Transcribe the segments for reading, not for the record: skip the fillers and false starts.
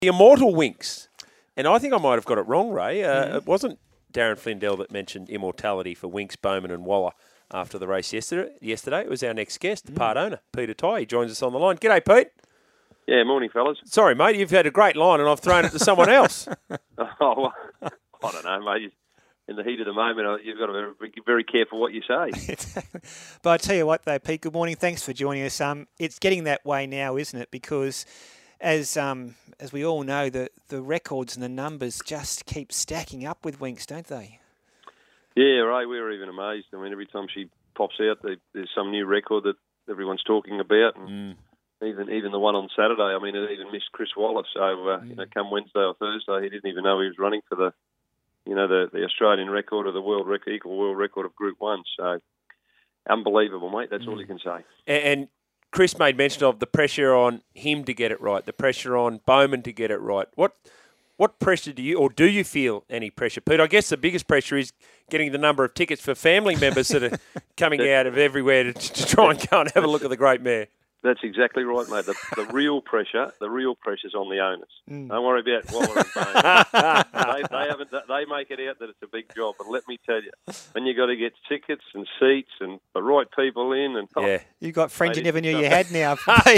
The Immortal Winks. And I think I might have got it wrong, Ray. It wasn't Darren Flindell that mentioned immortality for Winks, Bowman and Waller after the race yesterday. It was our next guest, the part owner, Peter Tighe. He joins us on the line. G'day, Pete. Yeah, morning, fellas. Sorry, mate, you've had a great line and I've thrown it to someone else. Oh, well, I don't know, mate. In the heat of the moment, you've got to be very careful what you say. But I tell you what, though, Pete, good morning. Thanks for joining us. It's getting that way now, isn't it? Because as we all know, the records and the numbers just keep stacking up with Winks, don't they? Yeah, right. We were even amazed. I mean, every time she pops out, there's some new record that everyone's talking about. And even the one on Saturday, I mean, it even missed Chris Waller. So, come Wednesday or Thursday, he didn't even know he was running for the Australian record or the world record, equal world record of Group 1. So, unbelievable, mate. That's all you can say. And Chris made mention of the pressure on him to get it right, the pressure on Bowman to get it right. What pressure do you feel any pressure, Pete? I guess the biggest pressure is getting the number of tickets for family members that are coming out of everywhere to try and go and have a look at the great mare. That's exactly right, mate. The real pressure's on the owners. Don't worry about Waller and Bowman. They make it out that it's a big job, but let me tell you, when you got to get tickets and seats and the right people in, and you got friends you never knew you had now.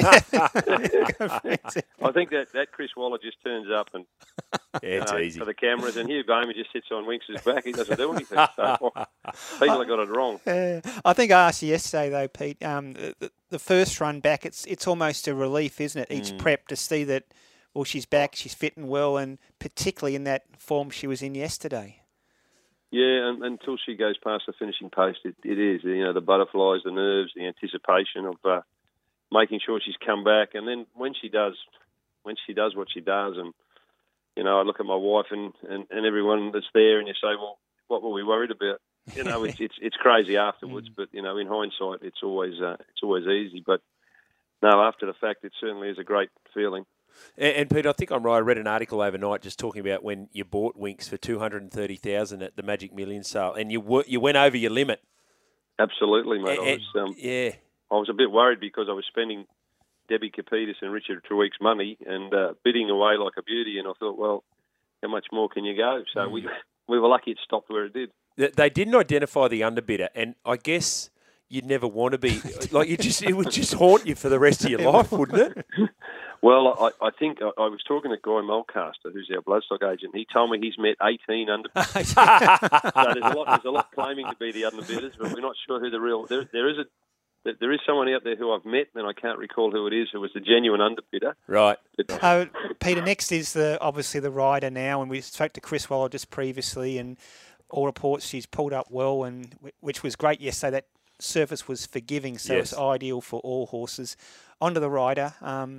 I think that Chris Waller just turns up and it's easy for the cameras, and Hugh Bowman just sits on Winks' back. He doesn't do anything. So people have got it wrong. I think I asked you yesterday, though, Pete. The first run back, it's almost a relief, isn't it? Each prep to see that, well, she's back, she's fit and well, and particularly in that form she was in yesterday. Yeah, and until she goes past the finishing post, it is, the butterflies, the nerves, the anticipation of making sure she's come back. And then when she does what she does, and, I look at my wife and everyone that's there and you say, well, what were we worried about? It's crazy afterwards, but in hindsight, it's always easy. But no, after the fact, it certainly is a great feeling. And Pete, I think I'm right. I read an article overnight just talking about when you bought Winks for $230,000 at the Magic Millions sale, and you went over your limit. Absolutely, mate. I was a bit worried because I was spending Debbie Kapitas and Richard Trueek's money and bidding away like a beauty, and I thought, well, how much more can you go? So we were lucky it stopped where it did. They didn't identify the underbidder, and I guess you'd never want to be like it would just haunt you for the rest of your life, wouldn't it? Well, I think I was talking to Guy Mulcaster, who's our bloodstock agent. He told me he's met 18 underbidders. So there's a lot claiming to be the underbidders, but we're not sure who the real. There is someone out there who I've met, and I can't recall who it is, who was the genuine underbidder. Right. Peter, next is obviously the rider now, and we spoke to Chris Waller just previously, and all reports she's pulled up well, and which was great yesterday. That surface was forgiving, so it's ideal for all horses. Onto the rider.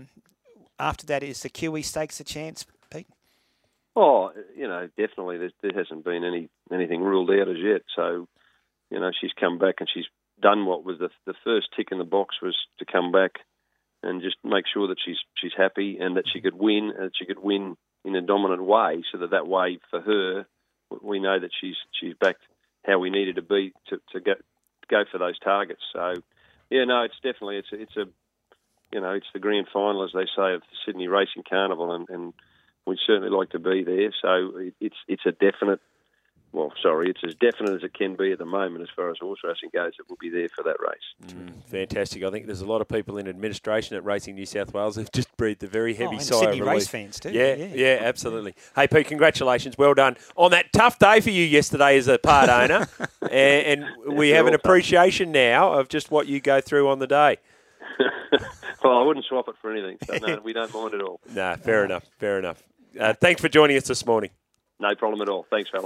After that, is the QE Stakes a chance, Pete? Oh, definitely. There hasn't been anything ruled out as yet. So, she's come back and she's done what was the first tick in the box, was to come back and just make sure that she's happy and that she could win, and that she could win in a dominant way, so that way for her, we know that she's back how we needed to be to go for those targets. So, it's definitely it's the grand final, as they say, of the Sydney Racing Carnival, and we'd certainly like to be there. So it's a definite. Well, sorry, it's as definite as it can be at the moment as far as horse racing goes that we'll be there for that race. Fantastic. I think there's a lot of people in administration at Racing New South Wales who've just breathed a very heavy sigh Sydney of relief. race fans too. Yeah, absolutely. Hey, Pete, congratulations. Well done on that tough day for you yesterday as a part owner. and we have an appreciation now of just what you go through on the day. Well, I wouldn't swap it for anything. So, no, we don't mind at all. Fair enough. Thanks for joining us this morning. No problem at all. Thanks, fella.